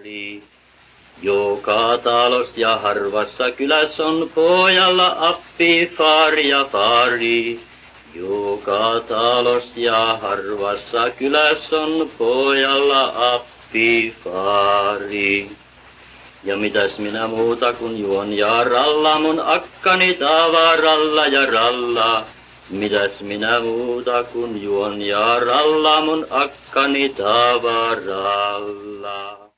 faari. Joka talos ja harvassa kylässä on pojalla appi, faari ja faari. Joka talos ja harvassa kylässä on pojalla appi, faari. Ja mitäs minä muuta kun juon ja ralla mun akkani tavaralla ja ralla. Mitäs minä muuta kun juon ja ralla mun akkani tavaralla.